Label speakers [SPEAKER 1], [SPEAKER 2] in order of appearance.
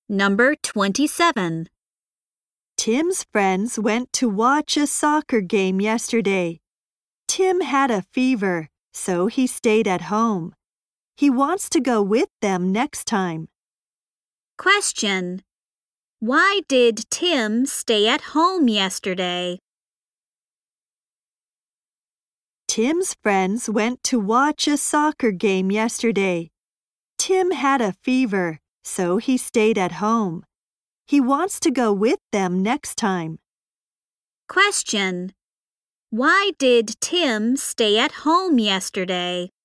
[SPEAKER 1] Number 27.
[SPEAKER 2] Tim's friends went to watch a soccer game yesterday. Tim had a fever, so he stayed at home. He wants to go with them next time.
[SPEAKER 1] Question. Why did Tim stay at home yesterday?
[SPEAKER 2] Tim's friends went to watch a soccer game yesterday. Tim had a fever, so he stayed at home. He wants to go with them next time.
[SPEAKER 1] Question. Why did Tim stay at home yesterday?